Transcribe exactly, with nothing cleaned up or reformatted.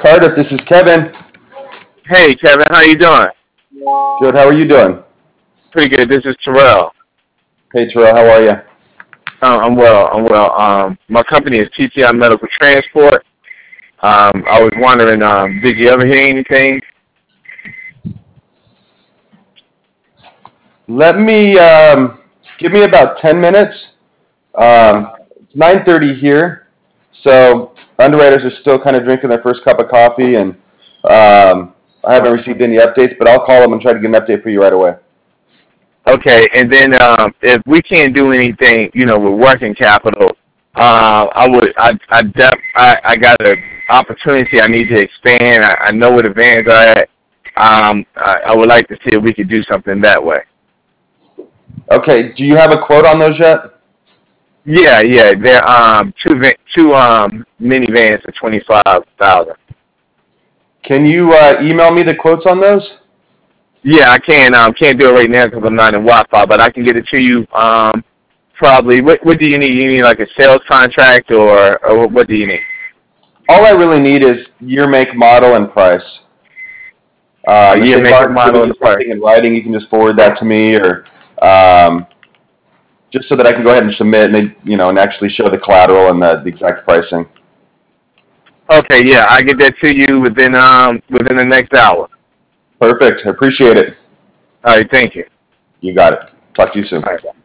Cardiff, this is Kevin. Hey, Kevin, how you doing? Good, how are you doing? Pretty good. This is Terrell. Hey, Terrell, how are you? Uh, I'm well. I'm well. Um, my company is T T I Medical Transport. Um, I was wondering, um, did you ever hear anything? Let me, um, give me about ten minutes. Um, it's nine thirty here, so underwriters are still kind of drinking their first cup of coffee, and um, I haven't received any updates, but I'll call them and try to get an update for you right away. Okay, and then um, if we can't do anything, you know, with working capital, uh, I would, I, I, def, I, I got an opportunity. I need to expand. I, I know where the vans are at. Um, I, I would like to see if we could do something that way. Okay, do you have a quote on those yet? Yeah, yeah. They're um two va- two um minivans for twenty five thousand. Can you uh, email me the quotes on those? Yeah, I can. Um, can't do it right now because I'm not in Wi-Fi, but I can get it to you. Um, probably. What What do you need? You need like a sales contract, or or what do you need? All I really need is year, make, model, and price. A Um, if year, they've make, and already model, given and you the price. something in writing, you can just forward that to me, or um, just so that I can go ahead and submit, and they, you know, and actually show the collateral and the, the exact pricing. Okay, yeah, I get that to you within um within the next hour. Perfect. I appreciate it. All right, thank you. You got it. Talk to you soon. All right.